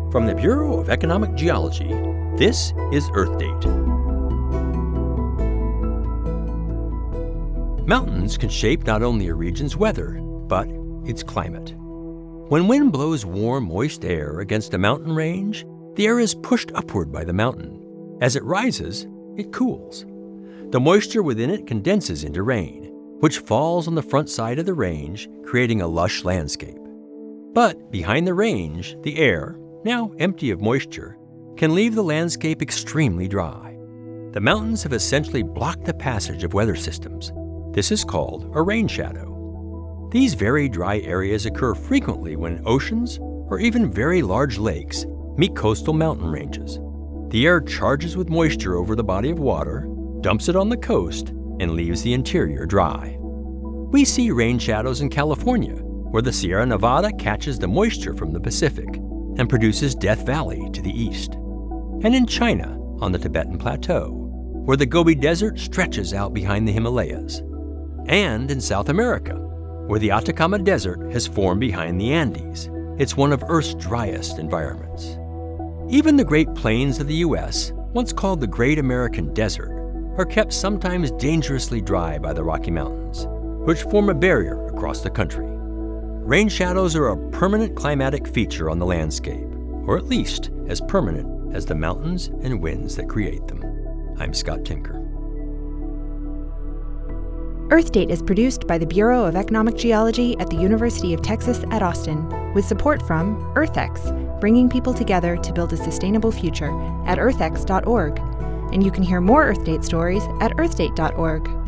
From the Bureau of Economic Geology, this is Earth Date. Mountains can shape not only a region's weather, but its climate. When wind blows warm, moist air against a mountain range, the air is pushed upward by the mountain. As it rises, it cools. The moisture within it condenses into rain, which falls on the front side of the range, creating a lush landscape. But behind the range, the air, now empty of moisture, can leave the landscape extremely dry. The mountains have essentially blocked the passage of weather systems. This is called a rain shadow. These very dry areas occur frequently when oceans, or even very large lakes, meet coastal mountain ranges. The air charges with moisture over the body of water, dumps it on the coast, and leaves the interior dry. We see rain shadows in California, where the Sierra Nevada catches the moisture from the Pacific and produces Death Valley to the east. And in China, on the Tibetan Plateau, where the Gobi Desert stretches out behind the Himalayas. And in South America, where the Atacama Desert has formed behind the Andes. It's one of Earth's driest environments. Even the Great Plains of the U.S., once called the Great American Desert, are kept sometimes dangerously dry by the Rocky Mountains, which form a barrier across the country. Rain shadows are a permanent climatic feature on the landscape, or at least as permanent as the mountains and winds that create them. I'm Scott Tinker. Earth Date is produced by the Bureau of Economic Geology at the University of Texas at Austin, with support from EarthX, bringing people together to build a sustainable future at earthx.org. And you can hear more Earth Date stories at earthdate.org.